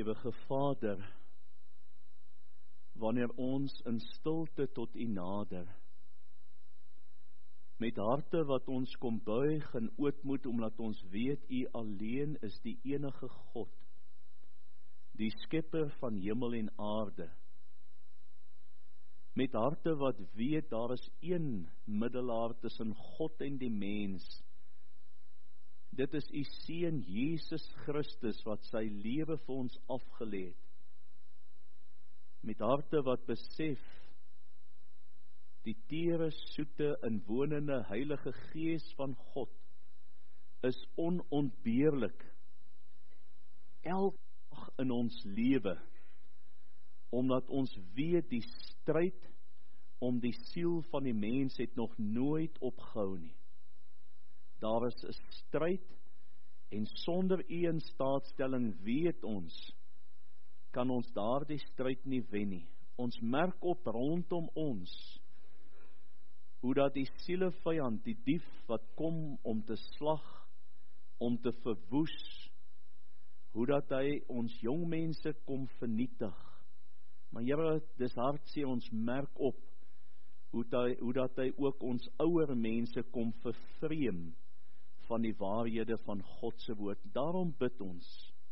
Ewige Vader, wanneer ons in stilte tot U nader, met harte wat ons kom buig in ootmoed, omdat ons weet U alleen is die enige God, die skepper van hemel en aarde, met harte wat weet daar is een middelaar tussen God en die mens. Dit is U Seun Jesus Christus wat sy lewe vir ons afgelê het. Met harte wat besef, die tere, soete, inwonende Heilige Gees van God is onontbeerlik elke dag in ons lewe, omdat ons weet die stryd om die siel van die mens het nog nooit opgehou nie. Daar is 'n stryd, en sonder U in staatstelling weet ons, kan ons daardie stryd nie wen nie. Ons merk op rondom ons, hoe dat die sielevyand, die dief wat kom om te slag, om te verwoes, hoe dat hy ons jong mense kom vernietig. Maar Here, dis hartseer, ons merk op, hoe dat hy ook ons ouer mense kom vervreem van die waarhede van God se woord. Daarom bid ons,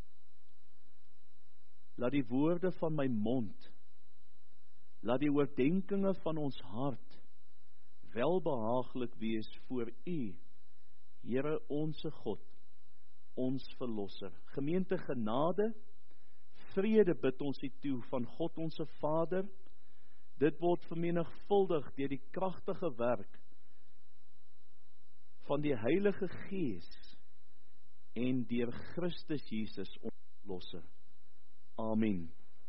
laat die woorde van my mond, laat die oordenkinge van ons hart welbehaaglik wees voor U, Here onse God, ons Verlosser. Gemeente, genade, vrede bid ons U toe van God onse Vader. Dit word vermenigvuldig deur die kragtige werk van die Heilige Gees en deur Christus Jesus ons Verlosser. Amen.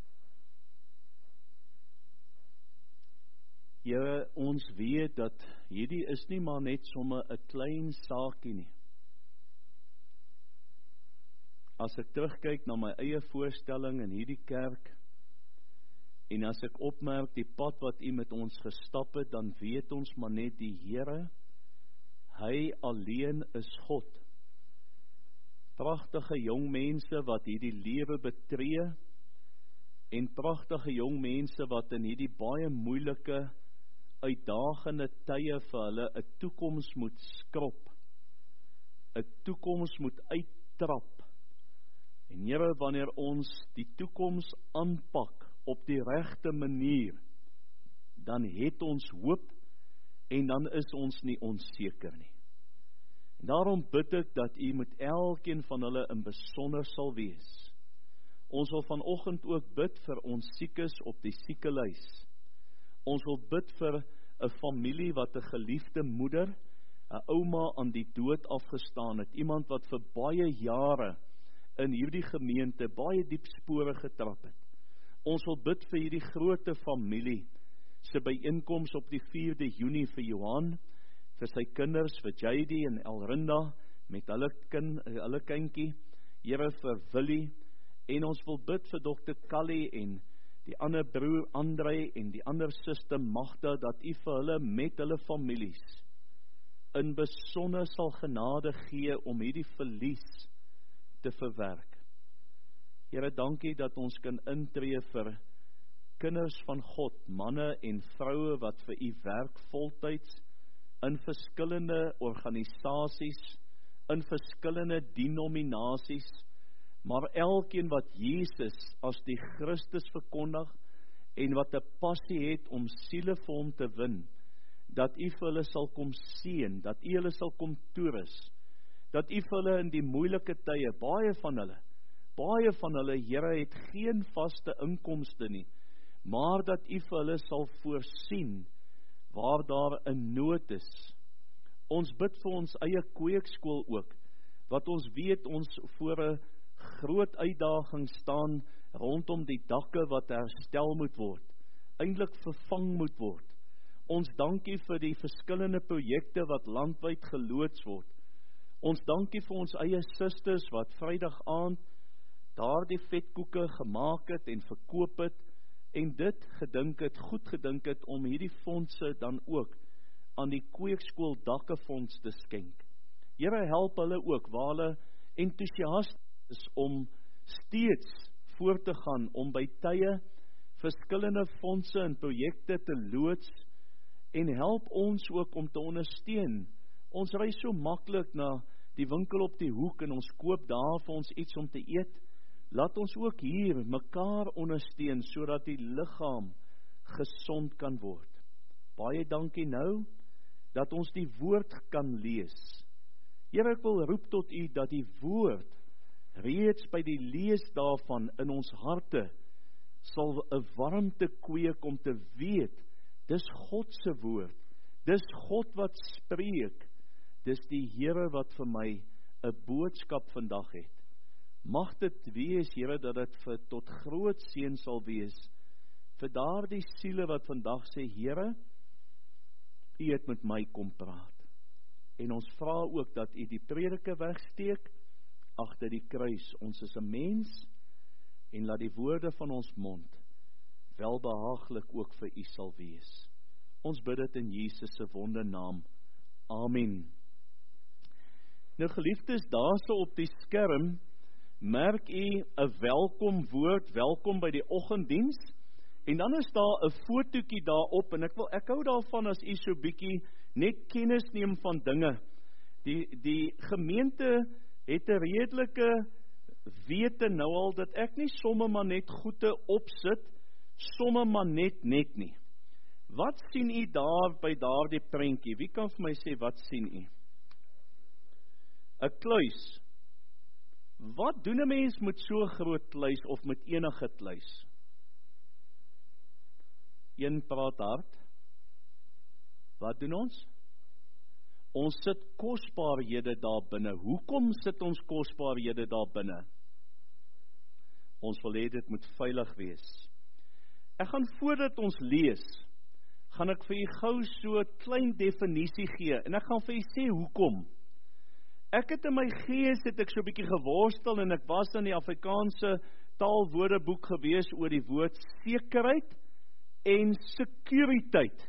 Here, ons weet dat hierdie is nie maar net sommer 'n klein saakie nie. As ek terugkyk na my eie voorstelling in hierdie kerk, en as ek opmerk die pad wat U met ons gestap het, dan weet ons maar net die Here, Hy alleen is God. Pragtige jong mense wat hierdie lewe betree, en pragtige jong mense wat in hierdie baie moeilike, uitdagende tye vir hulle 'n toekoms moet skrob, 'n toekoms moet uittrap. En Here, wanneer ons die toekoms aanpak op die regte manier, dan het ons hoop, en dan is ons nie onseker nie. En daarom bid ek dat U met elkeen van hulle in besonder sal wees. Ons wil vanoggend ook bid vir ons siekes op die siekelys. Ons wil bid vir 'n familie wat 'n geliefde moeder, 'n ouma aan die dood afgestaan het, iemand wat vir baie jare in hierdie gemeente baie diep spore getrap het. Ons wil bid vir hierdie groote familie se byeenkoms op die 4de Junie vir Johan, vir sy kinders, vir JD en Elrinda, met hulle kindjie, Here vir Willie, en ons wil bid vir Dr. Callie en die ander broer Andrei en die ander suster Magda, dat U vir hulle met hulle families in besonder sal genade gee om hierdie verlies te verwerk. Here, dankie dat ons kan intree vir kinders van God, manne en vroue wat vir U werk voltyds, in verskillende organisasies, in verskillende denominasies, maar elkeen wat Jesus as die Christus verkondig, en wat 'n passie het om siele vir Hom te win, dat U vir hulle sal kom seën, dat U hulle sal kom toerus, dat U vir hulle in die moeilike tye, baie van hulle, Here, het geen vaste inkomste nie, maar dat U vir hulle sal voorsien, waar daar 'n nood is. Ons bid vir ons eie kweekskool ook, wat ons weet ons voor 'n groot uitdaging staan, rondom die dakke wat herstel moet word, eintlik vervang moet word. Ons dankie vir die verskillende projekte wat landwyd geloods word. Ons dankie vir ons eie susters wat Vrydag aand daardie vetkoeke gemaak het en verkoop het, en dit goed gedink het om hierdie fondse dan ook aan die kweekskool dakkefonds te skenk. Here, help hulle ook, waar hulle entoesiast is om steeds voort te gaan, om by tye verskillende fondse en projekte te loods, en help ons ook om te ondersteun. Ons ry so maklik na die winkel op die hoek, en ons koop daar vir ons iets om te eet. Laat ons ook hier mekaar ondersteun, sodat die liggaam gesond kan word. Baie dankie nou, dat ons die woord kan lees. Here, ek wil roep tot u, dat die woord, reeds by die lees daarvan in ons harte, sal 'n warmte kweek om te weet, dis God se woord, dis God wat spreek, dis die Here wat vir my 'n boodskap vandag het. Mag dit wees, Here, dat dit tot groot seën sal wees, vir daardie siele wat vandag sê, Here, u het met my kom praat. En ons vra ook dat u die predike wegsteek, agter die kruis. Ons is 'n mens, en laat die woorde van ons mond welbehaaglik ook vir u sal wees. Ons bid dit in Jesus se wondernaam. Amen. Nou geliefdes, daarso op die skerm, merk u 'n welkom woord, welkom by die oggenddiens, en dan is daar 'n fotootjie daarop, en ek hou daarvan as u so bietjie net kennis neem van dinge. Die gemeente het 'n redelike wete nou al, dat ek nie somme maar net goede opsit, somme maar net nie. Wat sien u daar by daardie prentjie? Wie kan vir my sê, wat sien u? 'n Kluis. Wat doen 'n mens met so 'n groot kluis, of met enige kluis? Een praat hard. Wat doen ons? Ons sit kosbaarhede daar binne. Hoekom sit ons kosbaarhede daar binne? Ons wil hê dit moet veilig wees. Ek gaan, voordat ons lees, gaan ek vir u gou so 'n klein definisie gee, en ek gaan vir u sê hoekom. Ek het in my gees, het ek so 'n bietjie geworstel, en ek was in die Afrikaanse taalwoordeboek gewees oor die woord sekerheid en sekuriteit.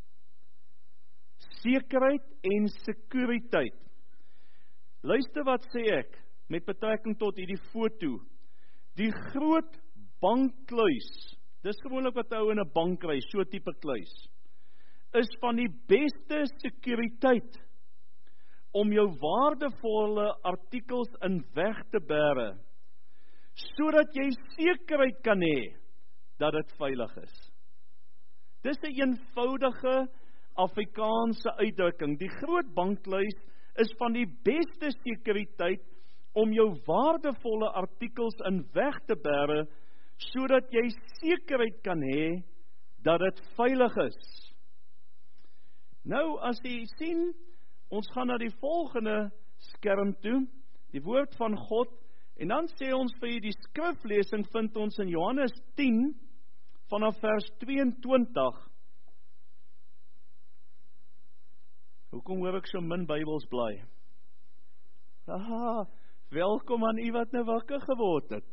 Sekerheid en sekuriteit. Luister wat sê ek, met betrekking tot hierdie foto. Die groot bankkluis, dis gewoonlik wat ou in 'n bank kry, so tipe kluis, is van die beste sekuriteit, om jou waardevolle artikels in weg te bære, sodat jy sekerheid kan hê, dat dit veilig is. Dis 'n eenvoudige Afrikaanse uitdrukking. Die groot bankkluis is van die beste sekuriteit, om jou waardevolle artikels in weg te bære, sodat jy sekerheid kan hê, dat dit veilig is. Nou, as jy sien, ons gaan na die volgende skerm toe, die woord van God, en dan sê ons vir jy, die skriflesing vind ons in Johannes 10, vanaf vers 22. Hoekom hoor ek so min Bybels blaai? Welkom aan u wat nou wakker geword het.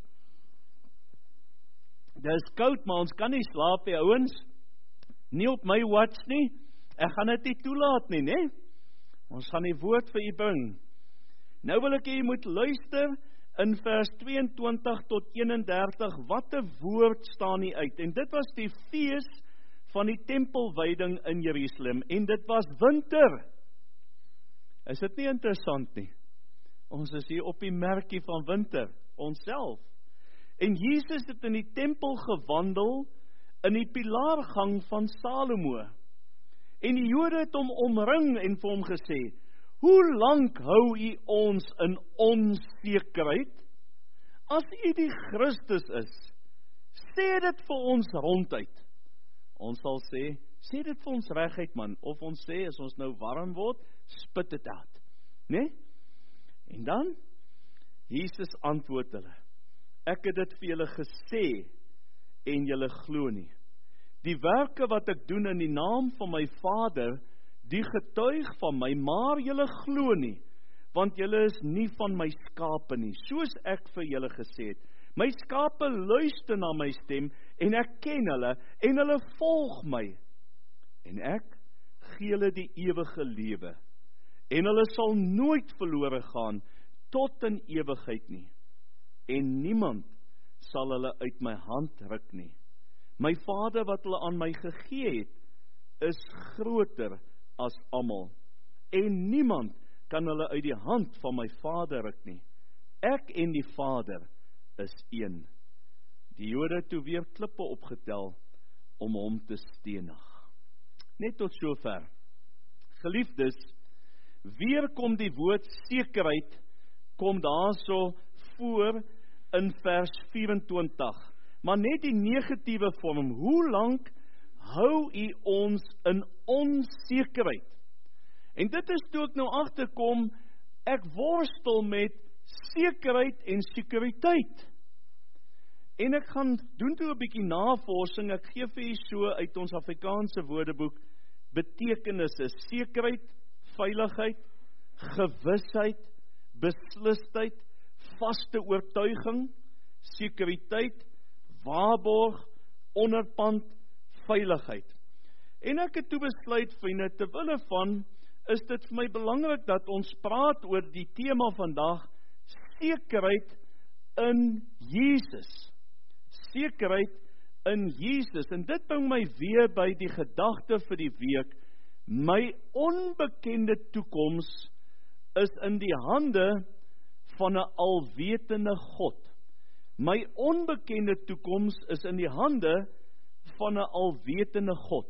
Dis koud, maar ons kan nie slaap nie, ouens. Nie op my watch nie. Ek gaan dit nie toelaat nie, né? Ons gaan die woord vir u bring. Nou wil ek jy moet luister in vers 22 tot 31, wat 'n woord staan nie uit. En dit was die fees van die tempelwyding in Jerusalem, en dit was winter. Is dit nie interessant nie? Ons is hier op die merkie van winter, onsself. En Jesus het in die tempel gewandel, in die pilaargang van Salomo. En die Jode het hom omring en vir hom gesê, hoe lank hou u ons in onsekerheid? As u die Christus is, sê dit vir ons ronduit. Ons sal sê, sê dit vir ons reguit man, of ons sê, as ons nou warm word, spit dit uit, né? En dan, Jesus antwoord hulle, ek het dit vir julle gesê, en julle glo nie. Die werke wat ek doen in die naam van my Vader, die getuig van my, maar julle glo nie, want julle is nie van my skape nie, soos ek vir julle gesê het. My skape luister na my stem, en ek ken hulle, en hulle volg my. En ek gee hulle die ewige lewe, en hulle sal nooit verlore gaan, tot in ewigheid nie. En niemand sal hulle uit my hand ruk nie. My Vader wat hulle aan my gegee het, is groter as almal, en niemand kan hulle uit die hand van my Vader ruk nie. Ek en die Vader is een. Die Jode het toe weer klippe opgetel om hom te stenig. Net tot sover. Geliefdes, weer kom die woord sekerheid, kom daarso voor in vers 24. Maar net die negatiewe vorm, hoe lank hou u ons in onsekerheid? En dit is toe ek nou agterkom, ek worstel met sekerheid en sekuriteit. En ek gaan doen toe 'n bietjie navorsing, ek gee vir u so uit ons Afrikaanse woordeboek, betekenisse, sekerheid, veiligheid, gewisheid, beslisheid, vaste oortuiging, sekuriteit, waarborg, onderpand, veiligheid. En ek het toe besluit, vriende, terwille van, is dit vir my belangrik dat ons praat oor die tema vandag, sekerheid in Jesus. Sekerheid in Jesus. En dit bring my weer by die gedagte vir die week, my onbekende toekoms is in die hande van 'n alwetende God. My onbekende toekoms is in die hande van 'n alwetende God.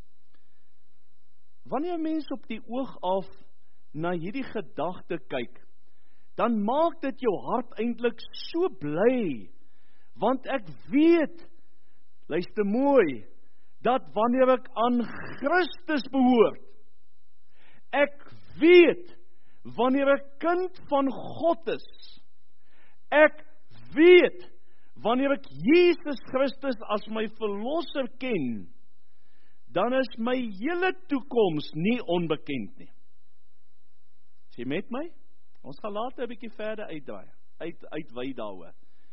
Wanneer mens op die oog af na hierdie gedagte kyk, dan maak dit jou hart eintlik so bly, want ek weet, luister mooi, dat wanneer ek aan Christus behoort, ek weet, wanneer ek kind van God is, ek weet, wanneer ek Jesus Christus as my verlosser ken, dan is my hele toekoms nie onbekend nie. Is jy met my? Ons gaan later 'n bietjie verder uitwy daaroor.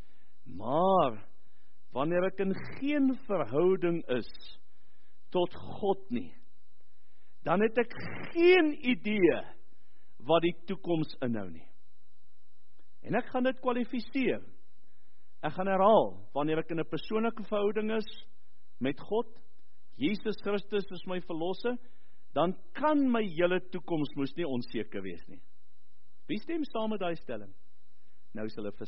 Maar, wanneer ek in geen verhouding is tot God nie, dan het ek geen idee wat die toekoms inhou nie. En ek gaan dit kwalifiseer. Ek gaan herhaal, wanneer ek in 'n persoonlike verhouding is met God, Jesus Christus is my verlosser, dan kan my hele toekoms moes nie onseker wees nie. Wie stem saam met daai stelling? Nou is hulle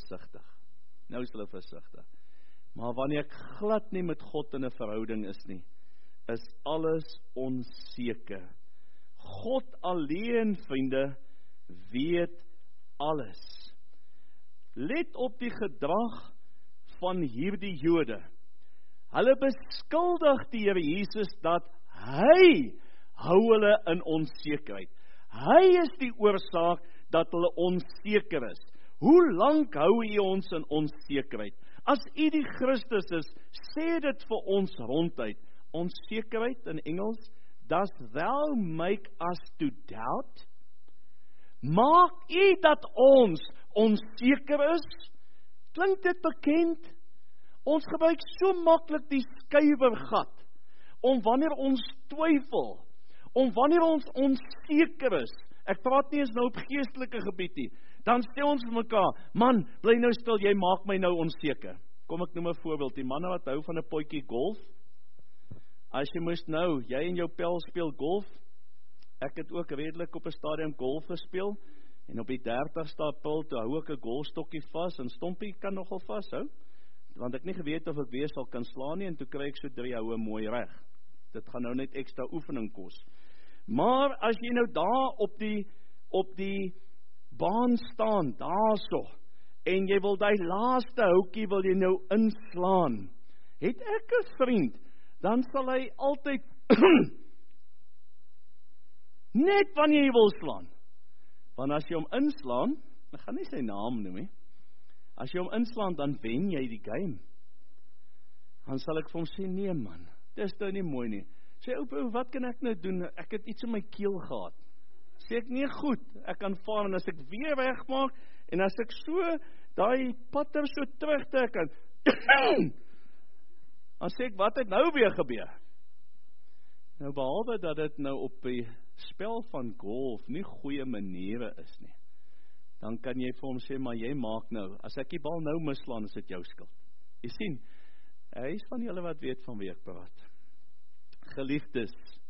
versigtig. Maar wanneer ek glad nie met God in 'n verhouding is nie, is alles onseker. God alleen, vriende, weet alles. Let op die gedrag van hierdie Jode. Hulle beskuldig die Here Jesus dat hy hou hulle in onsekerheid. Hy is die oorsaak dat hulle onseker is. Hoe lank hou u ons in onsekerheid? As u die Christus is, sê dit vir ons ronduit. Onsekerheid in Engels, does thou make us to doubt? Maak u dat ons onseker is? Klink dit bekend? Ons gebruik so maklik die skuiwergat, om wanneer ons twyfel, om wanneer ons onseker is, ek praat nie eens nou op geestelike gebied nie, dan stel ons vir mekaar, man, bly nou stil, jy maak my nou onseker. Kom ek noem 'n voorbeeld, die manne wat hou van 'n potjie golf, as jy moes nou, jy en jou pel speel golf, ek het ook redelik op 'n stadium golf gespeel, en op die 30ste April, toe hou ek 'n golfstokkie vas, en stompie kan nogal vashou, want ek nie geweet of ek weer sal kan slaan nie, en toe kry ek so 3 houe mooi reg. Dit gaan nou net ekstra oefening kos. Maar as jy nou daar op die baan staan, daarso, en jy wil die laaste houtjie wil jy nou inslaan, het ek 'n vriend, dan sal hy altyd net wanneer jy wil slaan. Want as jy hom inslaan, ek gaan nie sy naam noem nie, as jy hom inslaan, dan wen jy die game. Dan sal ek vir hom sê, nee man, dis nou nie mooi nie. Sê, ou, wat kan ek nou doen? Ek het iets in my keel gehad. Sê ek, nee goed, ek kan vaar, en as ek weer wegmaak, en as ek so, daai patter so terugtrek, dan sê ek, wat het nou weer gebeur? Nou, behalwe dat dit nou op die spel van golf nie goeie maniere is nie, dan kan jy vir hom sê, maar jy maak nou, as ek die bal nou mislaan, is dit jou skuld. Jy sien, hy is van julle wat weet van wie ek praat. Geliefdes,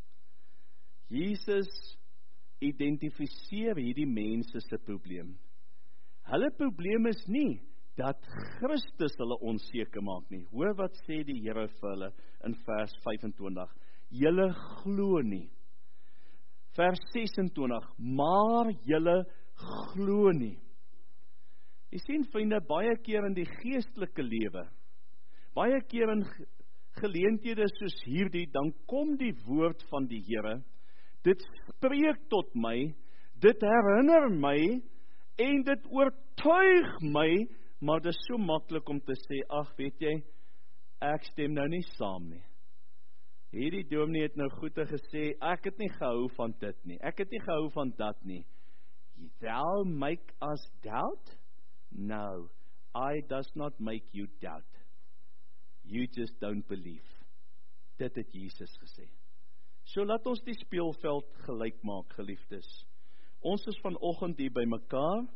Jesus identifiseer hierdie mense se probleem. Hulle probleem is nie dat Christus hulle onseker maak nie. Hoor wat sê die Here vir hulle in vers 25. Julle glo nie. Vers 26, maar julle glo nie. Jy sien vriende, baie keer in die geestelike lewe, baie keer in geleenthede soos hierdie, dan kom die woord van die Here, dit spreek tot my, dit herinner my, en dit oortuig my, maar dit is so maklik om te sê, ag weet jy, ek stem nou nie saam nie. Hierdie dominee het nou goeie gesê, ek het nie gehou van dit nie, ek het nie gehou van dat nie. Thou make us doubt? No, I does not make you doubt. You just don't believe. Dit het Jesus gesê. So laat ons die speelveld gelyk maak, geliefdes. Ons is vanoggend hier by mekaar,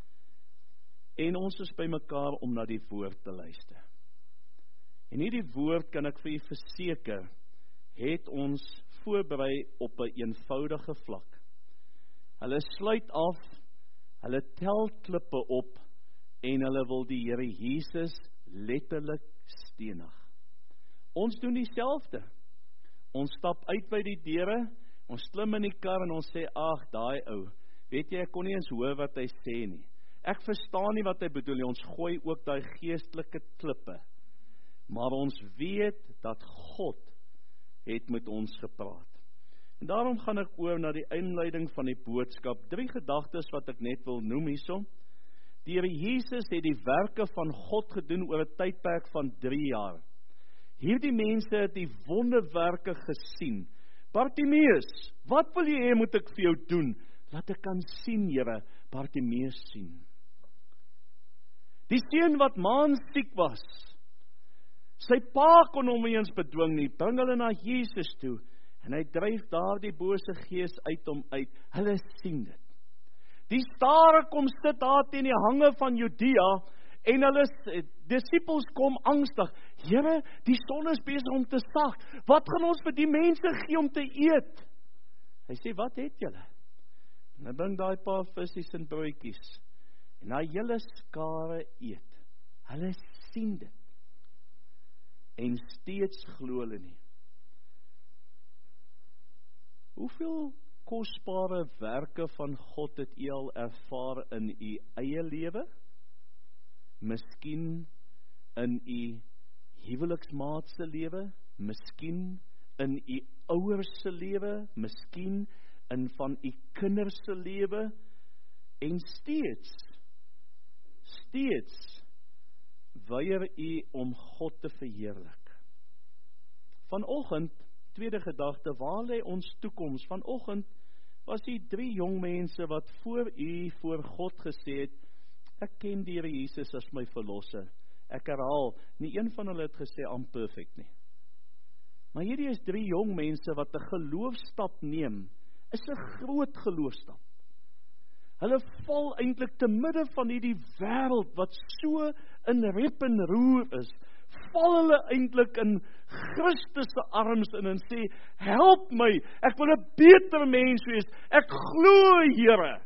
en ons is by mekaar om na die woord te luister. En hierdie woord, kan ek vir u verseker, het ons voorberei op 'n eenvoudige vlak. Hulle sluit af, hulle tel klippe op, en hulle wil die Here Jesus letterlik stenig. Ons doen dieselfde. Ons stap uit by die deure, ons klim in die kar en ons sê, ag, daai ou, weet jy, ek kon nie eens hoor wat hy sê nie. Ek verstaan nie wat hy bedoel nie, ons gooi ook daai geestelike klippe. Maar ons weet dat God het met ons gepraat. En daarom gaan ek oor na die inleiding van die boodskap. 3 gedagtes wat ek net wil noem hierso. Die Here Jesus het die werke van God gedoen oor 'n tydperk van 3 jaar. Hierdie mense het die wonderwerke gesien. Bartimeus, wat wil jy hê moet ek vir jou doen? Laat ek kan sien, Here. Bartimeus sien. Die seun wat maansiek was, sy pa kon hom nie eens bedwing nie, bring hulle na Jesus toe, en hy dryf daardie bose gees uit hom uit. Hulle sien dit. Die stare kom sit daar teen die hange van Judea, en hulle disippels kom angstig. Here, die son is besig om te sak. Wat gaan ons vir die mense gee om te eet? Hy sê, wat het julle? En hy bring daai paar visies en broodjies. En daai hele skare eet. Hulle sien dit. En steeds glo hulle nie. Hoeveel kosbare werke van God het u al ervaar in u eie lewe? Miskien in u huweliksmaat se lewe, miskien in u ouers se lewe, miskien in van u kinders se lewe, en steeds weier u om God te verheerlik. Vanoggend, tweede gedagte, waar lê ons toekoms? Vanoggend was hier 3 jong mense wat voor God gesê het, ek ken die Here Jesus as my verlosser. Ek herhaal, nie een van hulle het gesê, I'm perfect nie. Maar hierdie is 3 jong mense wat 'n geloofstap neem, is 'n groot geloofstap. Hulle val eintlik te midde van hierdie wêreld wat so in rep en roer is, val hulle eintlik in Christus se arms in en sê, help my, ek wil 'n beter mens wees, ek glo, Here.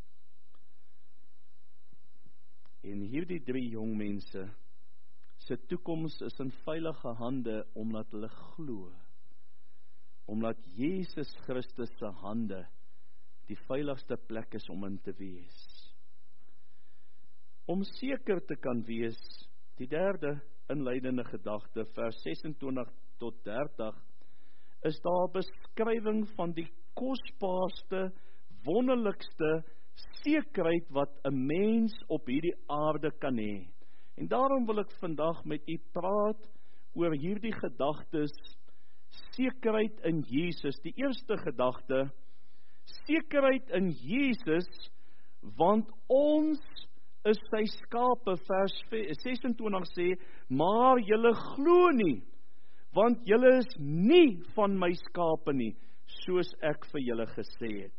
En hierdie 3 jong mense se toekoms is in veilige hande omdat hulle glo. Omdat Jesus Christus se hande die veiligste plek is om in te wees. Om seker te kan wees, die derde inleidende gedagte, vers 26 tot 30, is daar beskrywing van die kosbaarste, wonderlikste sekerheid wat 'n mens op hierdie aarde kan hê. En daarom wil ek vandag met u praat oor hierdie gedagtes, sekerheid in Jesus. Die eerste gedagte, sekerheid in Jesus, want ons is sy skape. Vers 26 sê, maar julle glo nie, want julle is nie van my skape nie, soos ek vir julle gesê het.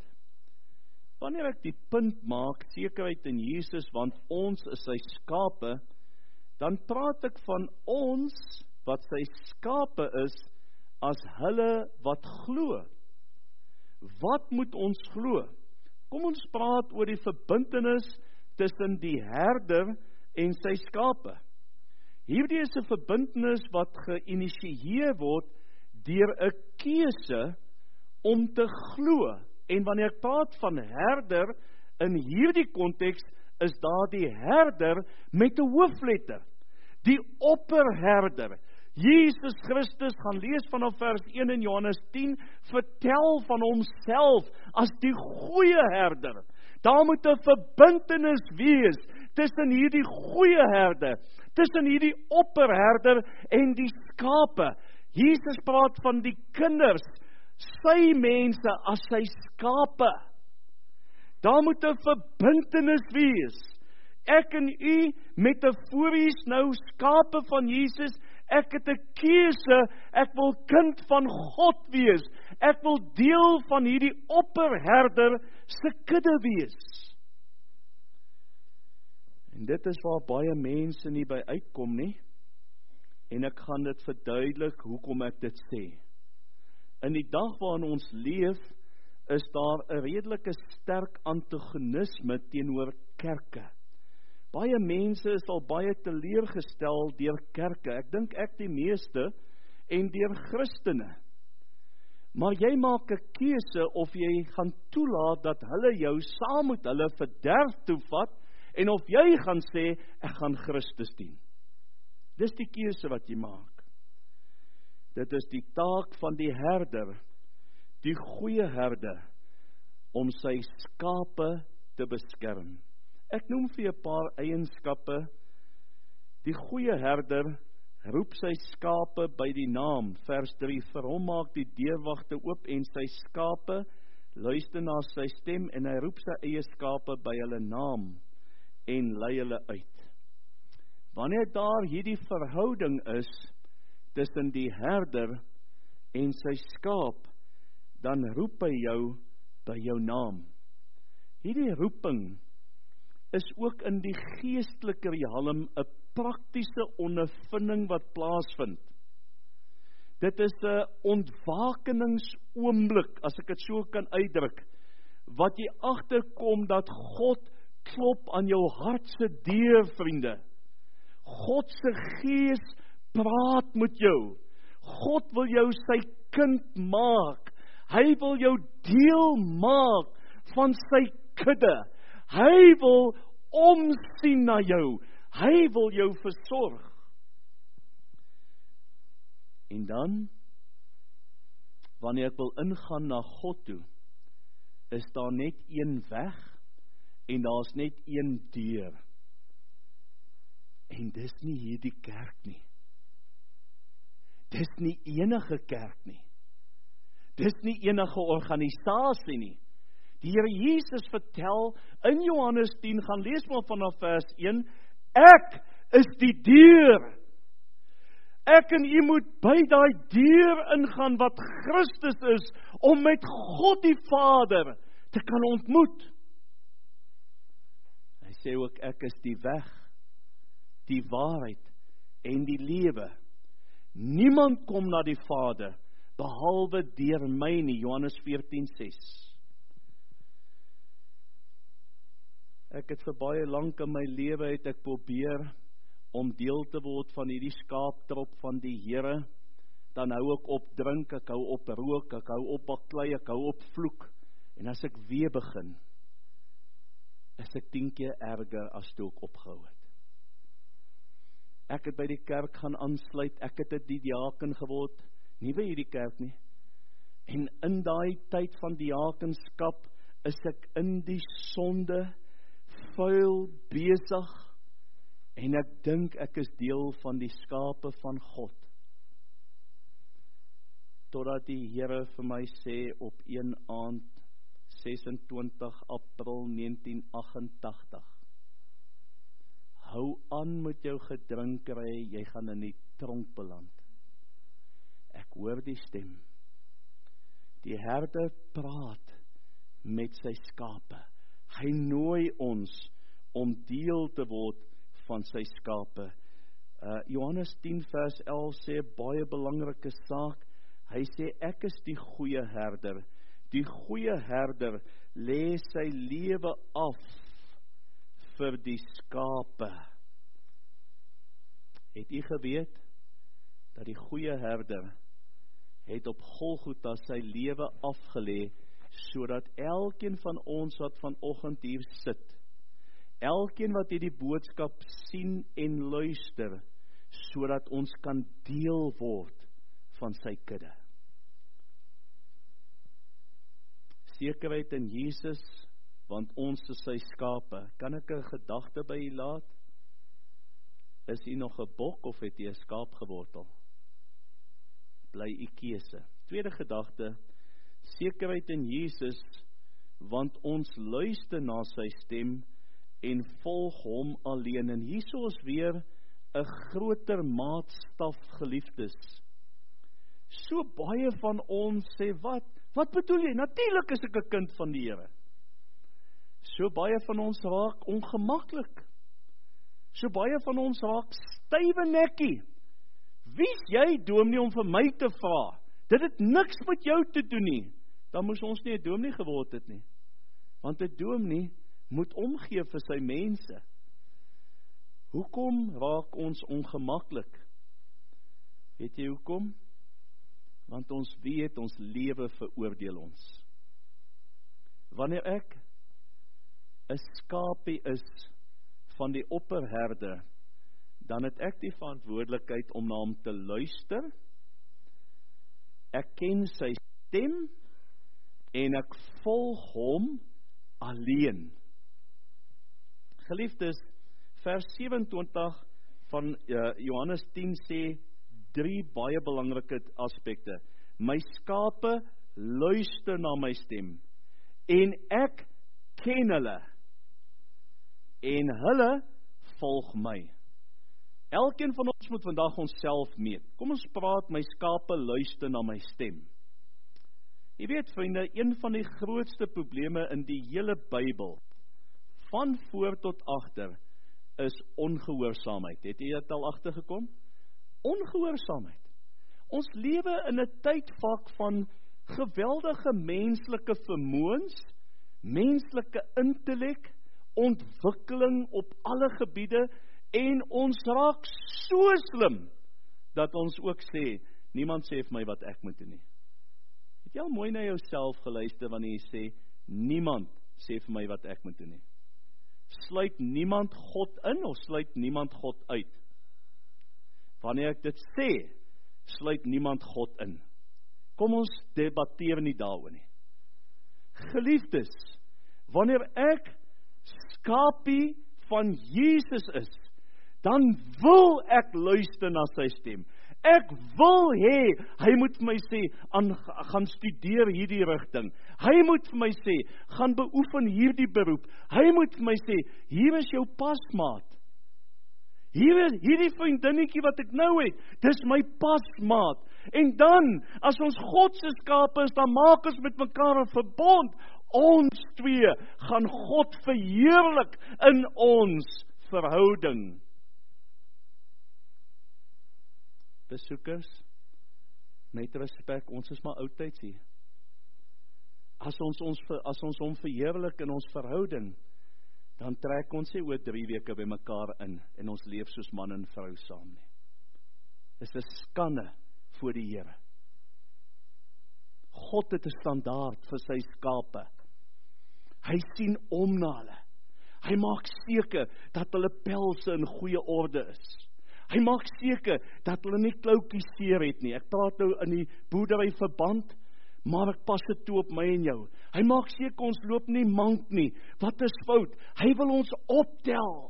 Wanneer ek die punt maak, sekerheid in Jesus, want ons is sy skape, dan praat ek van ons, wat sy skape is, as hulle wat glo. Wat moet ons glo? Kom ons praat oor die verbintenis tussen die herder en sy skape. Hierdie is 'n verbintenis wat geïnisieer word deur 'n keuse om te glo. En wanneer ek praat van herder, in hierdie konteks is daar die herder met 'n hoofletter. Die opperherder. Jesus Christus, gaan lees vanaf vers 1 in Johannes 10, vertel van homself as die goeie herder. Daar moet 'n verbintenis wees tussen hierdie goeie herder, tussen hierdie opperherder en die skape. Jesus praat van die kinders, sy mense as sy skape. Daar moet 'n verbintenis wees. Ek en u, metafories nou skape van Jesus, ek het 'n keuse, ek wil kind van God wees. Ek wil deel van hierdie opperherder se kudde wees. En dit is waar baie mense nie by uitkom nie. En ek gaan dit verduidelik hoekom ek dit sê. In die dag waarin ons leef, is daar 'n redelike sterk antagonisme teenoor kerke. Baie mense is al baie teleurgestel deur kerke. Ek dink ek die meeste, en deur Christene. Maar jy maak 'n keuse of jy gaan toelaat dat hulle jou saam met hulle verderf toe vat, en of jy gaan sê, ek gaan Christus dien. Dis die keuse wat jy maak. Dit is die taak van die herder, die goeie herder, om sy skape te beskerm. Ek noem vir 'n paar eienskappe. Die goeie herder roep sy skape by die naam. Vers 3, vir hom maak die deurwagte oop en sy skape luister na sy stem en hy roep sy eie skape by hulle naam en lei hulle uit. Wanneer daar hierdie verhouding is tussen die herder en sy skaap, dan roep hy jou by jou naam. Hierdie roeping is ook in die geestelike realm 'n praktiese ondervinding wat plaasvind. Dit is 'n ontwakeningsoomblik, as ek dit so kan uitdruk, wat jy agterkom dat God klop aan jou hart se deur, vriende. God se gees praat met jou. God wil jou sy kind maak. Hy wil jou deel maak van sy kudde. Hy wil omsien na jou. Hy wil jou versorg. En dan, wanneer ek wil ingaan na God toe, is daar net een weg en daar's net een deur. En dis nie hierdie kerk nie. Dis nie enige kerk nie. Dis nie enige organisasie nie. Die Here Jesus vertel in Johannes 10, gaan lees maar vanaf vers 1, ek is die deur. Ek en u moet by daai deur ingaan wat Christus is, om met God die Vader te kan ontmoet. Hy sê ook, ek is die weg, die waarheid en die lewe. Niemand kom na die Vader, behalwe deur my nie, Johannes 14:6. Ek het vir baie lank in my lewe het ek probeer om deel te word van hierdie skaaptrop van die Here. Dan hou ek op drink, ek hou op rook, ek hou op baklei, ek hou op vloek. En as ek weer begin, is ek 10 keer erger as toe ek opgehou het. Ek het by die kerk gaan aansluit, ek het 'n diaken geword, nie by hierdie kerk nie. En in daai tyd van diakenskap is ek in die sonde, vuil besig, en ek dink ek is deel van die skape van God. Totdat die Here vir my sê op een aand, 26 April 1988, hou aan met jou gedrinkery, jy gaan in die tronk beland. Ek hoor die stem. Die herder praat met sy skape. Hy nooi ons om deel te word van sy skape. Johannes 10 vers 11 sê baie belangrike saak. Hy sê ek is die goeie herder. Die goeie herder lê sy lewe af vir die skape. Het u geweet dat die goeie herder het op Golgotha sy lewe afgelê sodat elkeen van ons wat vanoggend hier sit, elkeen wat hierdie boodskap sien en luister, sodat ons kan deel word van sy kudde. Sekerheid in Jesus, want ons is sy skape. Kan ek 'n gedagte by u laat? Is u nog 'n bok of het u 'n skaap gewortel? Bly u keuse. Tweede gedagte, sekerheid in Jesus, want ons luister na sy stem en volg hom alleen. En hierso is weer 'n groter maatstaf, geliefdes. So baie van ons sê, wat bedoel jy? Natuurlik is ek 'n kind van die Here. So baie van ons raak ongemaklik. So baie van ons raak stywe nekkie. Wie's jy, dominee, om vir my te vra? Dit het niks met jou te doen nie. Dan moes ons nie 'n dominee geword het nie. Want 'n dominee moet omgee vir sy mense. Hoekom raak ons ongemaklik? Weet jy hoekom? Want ons weet ons lewe veroordeel ons. Wanneer ek 'n skapie is van die opperherder, dan het ek die verantwoordelikheid om na hom te luister. Ek ken sy stem en ek volg hom alleen. Geliefdes, vers 27 van Johannes 10 sê 3 baie belangrike aspekte. My skape luister na my stem en ek ken hulle en hulle volg my. Elkeen van ons moet vandag onsself meet. Kom ons praat, my skape luister na my stem. Jy weet, vriende, een van die grootste probleme in die hele Bybel, van voor tot agter, is ongehoorsaamheid. Het jy dit al agtergekom? Ongehoorsaamheid. Ons lewe in 'n tydvak van geweldige menslike vermoëns, menslike intellek, ontwikkeling op alle gebiede, en ons raak so slim, dat ons ook sê, niemand sê vir my wat ek moet doen nie. Het jy al mooi na jouself geluister wanneer jy sê, niemand sê vir my wat ek moet doen nie? Sluit niemand God in of sluit niemand God uit? Wanneer ek dit sê, sluit niemand God in. Kom ons debatteer nie daaroor nie. Geliefdes, wanneer ek skapie van Jesus is, dan wil ek luister na sy stem. Ek wil hê, hy moet vir my sê, gaan studeer hierdie rigting. Hy moet vir my sê, gaan beoefen hierdie beroep. Hy moet vir my sê, hier is jou pasmaat. Hierdie vriendinnetjie wat ek nou het, dis my pasmaat. En dan, as ons God se skape is, dan maak ons met mekaar 'n verbond. Ons twee gaan God verheerlik in ons verhouding. Besoekers, met respek, ons is maar oudtyds hier. As ons hom verheerlik in ons verhouding, dan trek ons nie oor 3 weke by mekaar in en ons leef soos man en vrou saam nie. Dis 'n skande voor die Here. God het 'n standaard vir sy skape. Hy sien om na hulle. Hy maak seker dat hulle pelse in goeie orde is. Hy maak seker dat hulle nie kloutjies seer het nie. Ek praat nou in die boerdery verband, maar ek pas dit toe op my en jou. Hy maak seker ons loop nie mank nie. Wat is fout? Hy wil ons optel.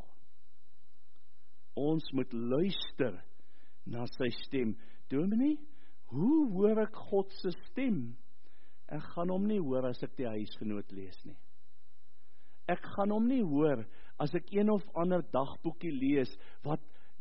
Ons moet luister na sy stem. Dominee, hoe hoor ek God se stem? Ek gaan hom nie hoor as ek die huisgenoot lees nie. Ek gaan hom nie hoor as ek een of ander dagboekie lees wat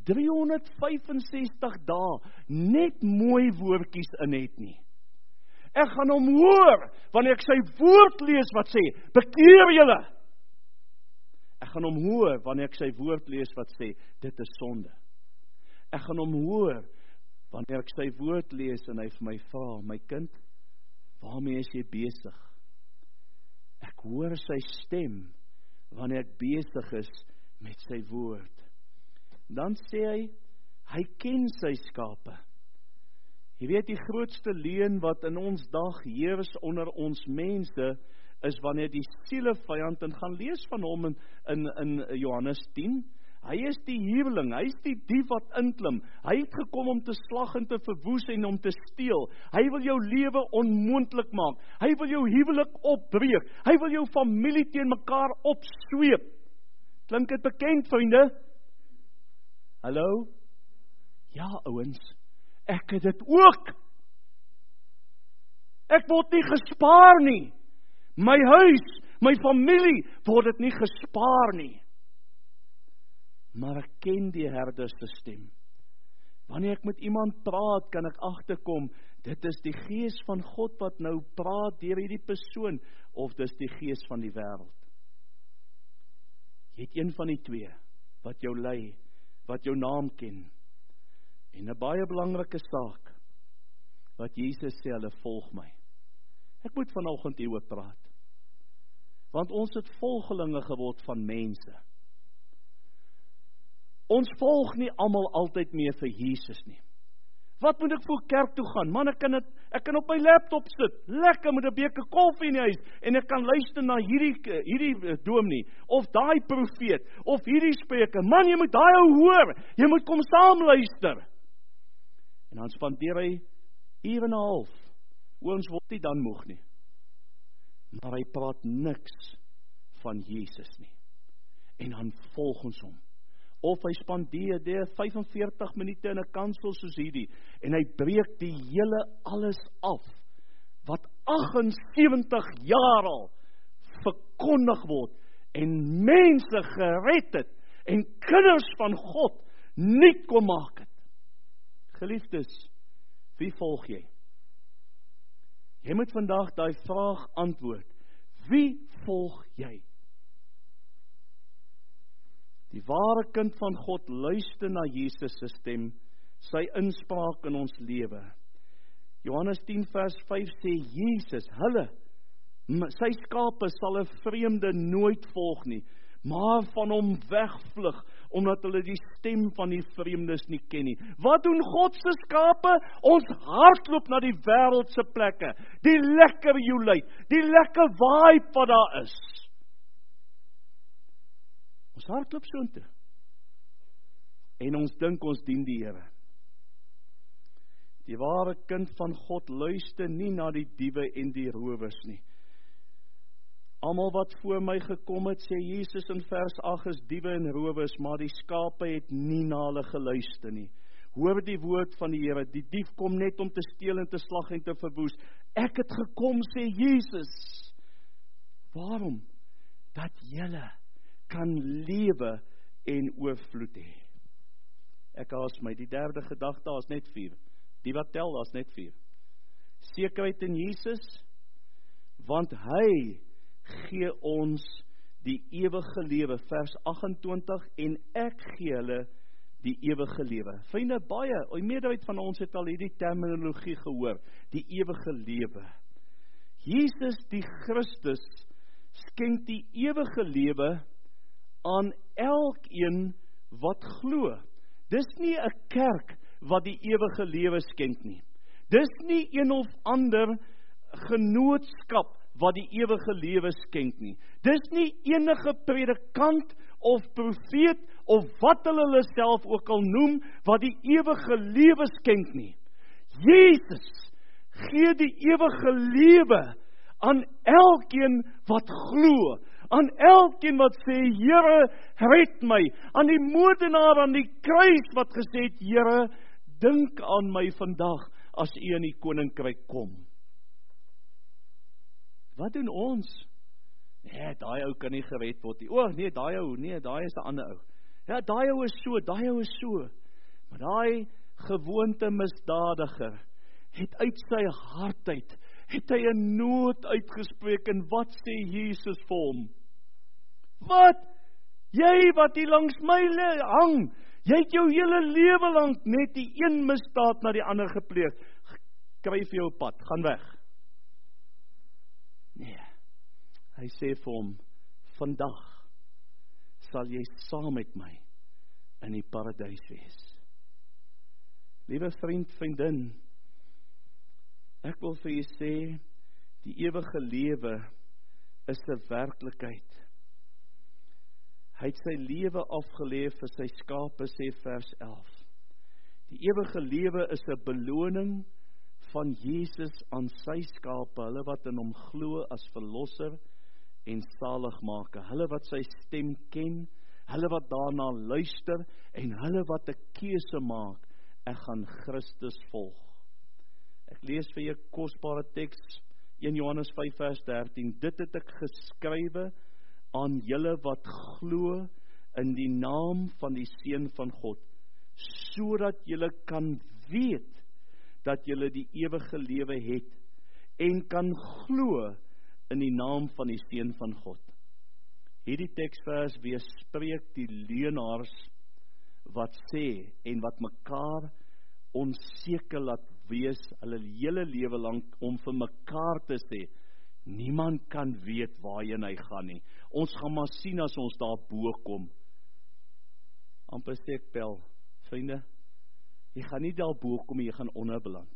365 dae net mooi woordjies in het nie. Ek gaan hom hoor wanneer ek sy woord lees wat sê, bekeer julle. Ek gaan hom hoor wanneer ek sy woord lees wat sê, dit is sonde. Ek gaan hom hoor, wanneer ek sy woord lees en hy vir my vra, my kind, waarmee is jy besig? Ek hoor sy stem, wanneer ek besig is met sy woord. Dan sê hy ken sy skape. Jy weet, die grootste leuen wat in ons dag heers onder ons mense, is wanneer die sielevyand, en gaan lees van hom in Johannes 10, hy is die huweling, hy is die dief wat inklim, hy het gekom om te slag en te verwoes en om te steel, hy wil jou lewe onmoontlik maak, hy wil jou huwelik opbreek, hy wil jou familie teen mekaar opsweep. Klink dit bekend, vriende? Hallo? Ja, ouens, ek het dit ook. Ek word nie gespaar nie. My huis, my familie, word dit nie gespaar nie. Maar ek ken die herder se stem. Wanneer ek met iemand praat, kan ek agterkom, dit is die gees van God wat nou praat deur hierdie persoon, of dis die gees van die wêreld. Jy het een van die twee, wat jou lei, wat jou naam ken. En 'n baie belangrike saak, wat Jesus sê, hulle volg my. Ek moet vanoggend hieroor praat. Want ons het volgelinge geword van mense. Ons volg nie almal altyd meer vir Jesus nie. Wat moet ek voor kerk toe gaan? Man, ek kan op my laptop sit, lekker met 'n beker koffie in die huis, en ek kan luister na hierdie dominee, of daai profeet, of hierdie spreker. Man, jy moet daai ou hoor, jy moet kom saam luister. En dan spandeer hy uur en 'n half. Ons word nie dan moeg nie. Maar hy praat niks van Jesus nie. En dan volg ons hom. Of hy spandeer 45 minute in 'n kansel soos hierdie, en hy breek die hele alles af, wat 78 jaar al verkondig word, en mense gered het, en kinders van God nuut kom maak het. Geliefdes, wie volg jy? Jy moet vandag daai vraag antwoord. Wie volg jy? Die ware kind van God luister na Jesus se stem, sy inspraak in ons lewe. Johannes 10 vers 5 sê Jesus, sy skape sal 'n vreemde nooit volg nie, maar van hom wegvlug, omdat hulle die stem van die vreemdes nie ken nie. Wat doen God se skape? Ons hardloop na die wêreldse plekke, die lekker joelheid, die lekker vibe wat daar is. Ons hardloop soontoe. En ons dink ons dien die Here. Die ware kind van God luister nie na die diewe en die rowers nie. Almal wat voor my gekom het, sê Jesus in vers 8, is diewe en rowers, maar die skape het nie na hulle geluister nie. Hoor die woord van die Here, die dief kom net om te steel en te slag en te verwoes. Ek het gekom, sê Jesus. Waarom? Dat julle kan lewe en oorvloed hê. Ek haas my, die derde gedagte, daar is net 4. Die wat tel, daar is net 4. Sekerheid in Jesus, want hy gee ons die ewige lewe, vers 28, en ek gee hulle die ewige lewe. Vriende, baie, meerderheid van ons het al hierdie terminologie gehoor, die ewige lewe. Jesus die Christus skenk die ewige lewe aan elkeen wat glo. Dis nie 'n kerk wat die ewige lewe skenk nie. Dis nie een of ander genootskap wat die ewige lewe skenk nie. Dis nie enige predikant of profeet of wat hulle self ook al noem wat die ewige lewe skenk nie. Jesus gee die ewige lewe aan elkeen wat glo, aan elkeen wat sê, Here, red my, aan die moordenaar aan die kruis wat gesê het, Here, dink aan my vandag as U in die koninkryk kom. Wat doen ons? Nee, daai ou kan nie gered word nie. O, nee, daai ou, nee, daai is 'n ander ou. Ja, daai ou is so, daai ou is so. Maar daai gewoonte misdadiger het uit sy hart uit, het hy 'n nood uitgespreek, en wat sê Jesus vir hom? Wat? Jy wat hier langs my hang, Jy het jou hele lewe lank net die een misdaad na die ander gepleeg. Kry vir jou pad, gaan weg. Nee, hy sê vir hom, vandag sal jy saam met my in die paradys wees. Liewe vriend, vriendin, ek wil vir julle sê, die ewige lewe is 'n werklikheid. Hy het sy lewe afgelê vir sy skape, sê vers 11. Die ewige lewe is 'n beloning van Jesus aan sy skape, hulle wat in hom glo as verlosser en saligmaker, hulle wat sy stem ken, hulle wat daarna luister en hulle wat 'n keuse maak, ek gaan Christus volg. Ek lees vir jou kosbare teks, 1 Johannes 5 vers 13, dit het ek geskrywe aan julle wat glo in die naam van die Seun van God, sodat julle kan weet dat julle die ewige lewe het en kan glo in die naam van die Seun van God. Hierdie teksvers weerspreek die leuenaars wat sê en wat mekaar onseker laat wees hulle hele lewe lank om vir mekaar te sê, niemand kan weet waarheen hy gaan nie. Ons gaan maar sien as ons daar bo kom. Amper sê ek bel, vriende, jy gaan nie daar bo kom, jy gaan onder beland.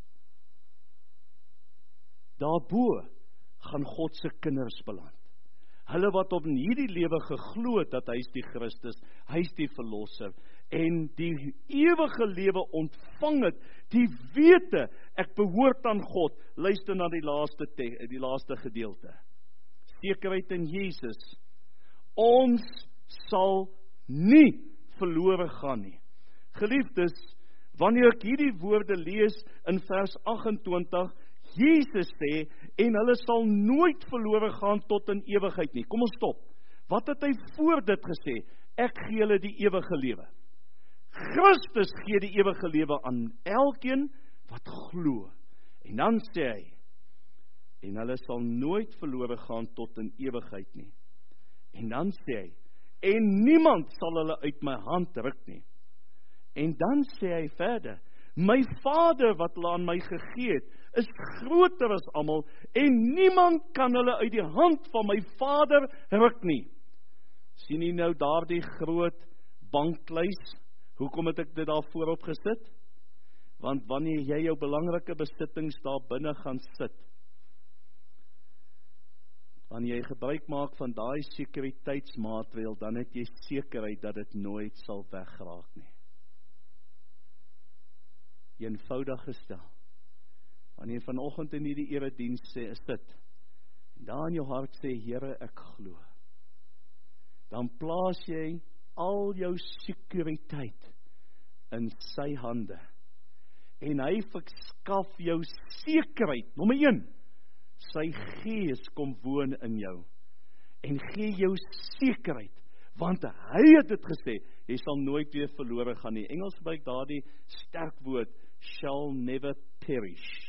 Daarbo gaan God se kinders beland. Hulle wat op in hierdie lewe geglo het dat hy is die Christus, hy is die verlosser, en die ewige lewe ontvang het, die wete, ek behoort aan God. Luister na die laaste gedeelte. Sekerheid in Jesus. Ons sal nie verlore gaan nie. Geliefdes, wanneer ek hierdie woorde lees in vers 28, Jesus sê, en hulle sal nooit verlore gaan tot in ewigheid nie. Kom ons stop. Wat het hy voor dit gesê? Ek gee hulle die ewige lewe. Christus gee die ewige lewe aan elkeen wat glo. En dan sê hy, en hulle sal nooit verlore gaan tot in ewigheid nie. En dan sê hy, en niemand sal hulle uit my hand ruk nie. En dan sê hy verder, my Vader wat hulle aan my gegee het, is groter as almal, en niemand kan hulle uit die hand van my Vader ruk nie. Sien jy nou daardie groot banklys? Hoekom het ek dit daar voorop gesit? Want wanneer jy jou belangrike besittings daar binne gaan sit, wanneer jy gebruik maak van daai sekuriteitsmaatreël, dan het jy sekerheid dat dit nooit sal wegraak nie. Eenvoudig gestel. Wanneer jy vanoggend in hierdie erediens sê, is dit, en daar in jou hart sê, Here, ek glo, dan plaas jy al jou sekuriteit in sy hande, en hy verskaf jou sekerheid, nommer 1, sy gees kom woon in jou, en gee jou sekerheid, want hy het dit gesê, jy sal nooit weer verlore gaan nie. Engels gebruik daardie sterk woord, shall never perish.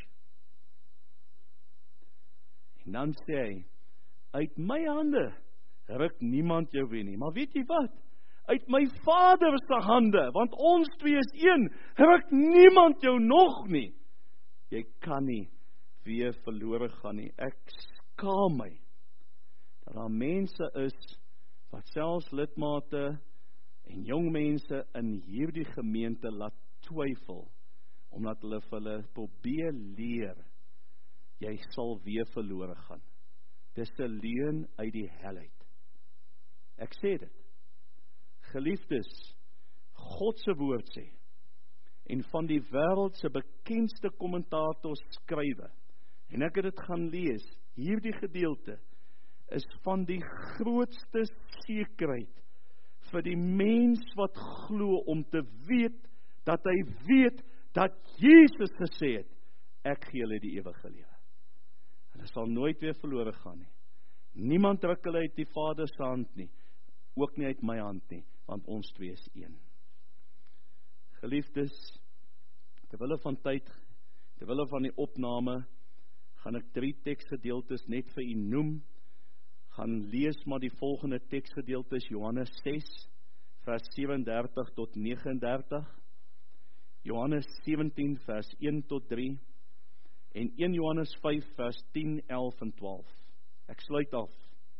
En dan sê hy, uit my hande ruk niemand jou weer nie. Maar weet jy wat? Uit my Vader se hande, want ons twee is een, ruk niemand jou nog nie. Jy kan nie weer verlore gaan nie. Ek skaam my dat daar mense is wat selfs lidmate en jong mense in hierdie gemeente laat twyfel, omdat hulle vir hulle probeer leer, jy sal weer verlore gaan. Dis 'n leuen uit die hel uit. Ek sê dit. Geliefdes, God se woord sê, en van die wêreld se bekendste kommentators skrywe, en ek het dit gaan lees, hierdie gedeelte is van die grootste sekerheid vir die mens wat glo om te weet, dat hy weet, dat Jesus gesê het, ek gee hulle die ewige lewe. Hulle sal nooit weer verlore gaan nie. Niemand ruk hulle uit die Vader se hand nie, ook nie uit my hand nie, want ons twee is een. Geliefdes, terwille van tyd, terwille van die opname, gaan ek 3 teksgedeeltes net vir u noem. Gaan lees maar die volgende teksgedeeltes, Johannes 6, vers 37 tot 39, Johannes 17 vers 1 tot 3 en 1 Johannes 5 vers 10, 11 en 12. Ek sluit af.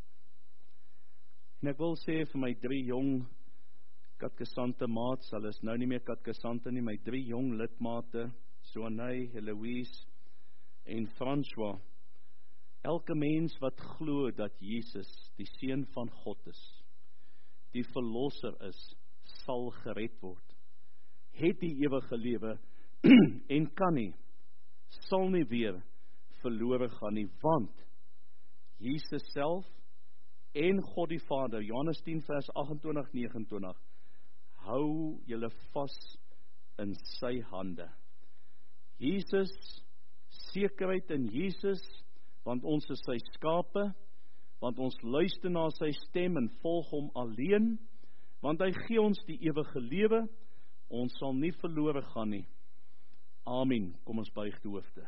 En ek wil sê vir my 3 jong katkesante maats, hulle is nou nie meer katkesante nie, my 3 jong lidmate, Soanay, Heloise en François. Elke mens wat glo dat Jesus die Seun van God is, die verlosser is, sal gered word. Het die ewige lewe en kan nie, sal nie weer verlore gaan nie, want Jesus self en God die Vader, Johannes 10 vers 28, 29, hou julle vas in sy hande. Jesus, sekerheid in Jesus, want ons is sy skape, want ons luister na sy stem en volg hom alleen, want hy gee ons die ewige lewe, ons sal nie verlore gaan nie. Amen. Kom ons buig die hoofde.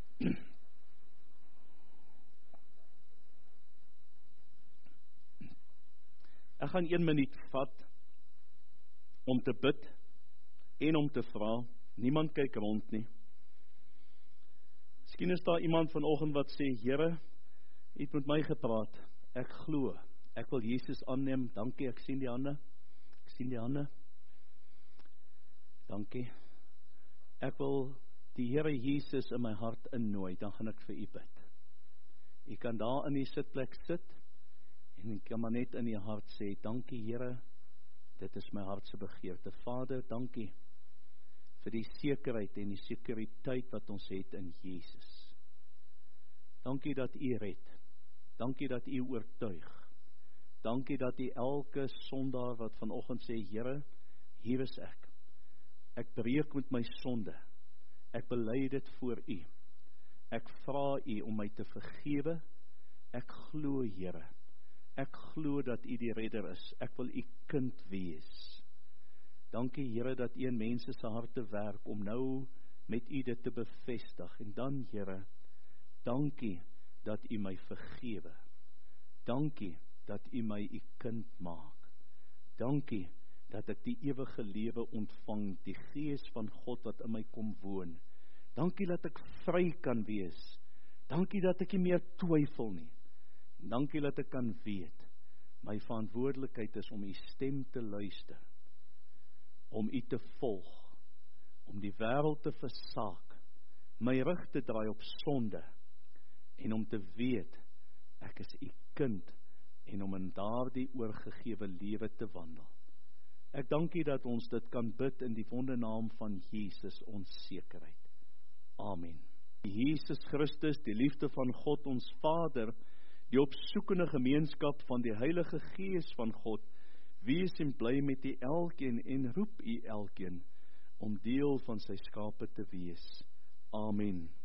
Ek gaan 1 minuut vat om te bid en om te vra. Niemand kyk rond nie. Miskien is daar iemand vanoggend wat sê, Here, U het met my gepraat. Ek glo. Ek wil Jesus aanneem. Dankie, ek sien die hande. Ek sien die hande. Dankie. Ek wil die Here Jesus in my hart innooi, dan gaan ek vir U bid. U kan daar in die sitplek sit en ek kan maar net in die hart sê, dankie Here, dit is my hartse begeerte. Vader, dankie vir die sekerheid en die sekuriteit wat ons het in Jesus. Dankie dat U red. Dankie dat U oortuig. Dankie dat U elke sondaar wat vanoggend sê, Here, hier is ek. Ek breek met my sonde. Ek bely dit voor U. Ek vra U om my te vergewe. Ek glo, Here. Ek glo dat U die redder is. Ek wil U kind wees. Dankie, Here, dat U in mense se harte werk om nou met U dit te bevestig. En dan, Here, dankie dat U my vergewe. Dankie dat U my U kind maak. Dankie dat ek die ewige lewe ontvang, die Gees van God wat in my kom woon. Dankie dat ek vry kan wees. Dankie dat ek nie meer twyfel nie. Dankie dat ek kan weet, my verantwoordelikheid is om U stem te luister, om U te volg, om die wêreld te versaak, my rug te draai op sonde, en om te weet, ek is U kind, en om in daardie oorgegewe lewe te wandel. Ek dank U dat ons dit kan bid in die wondernaam van Jesus, ons sekerheid. Amen. Jesus Christus, die liefde van God, ons Vader, die opsoekende gemeenskap van die Heilige Gees van God, wees en bly met U elkeen en roep U elkeen om deel van sy skape te wees. Amen.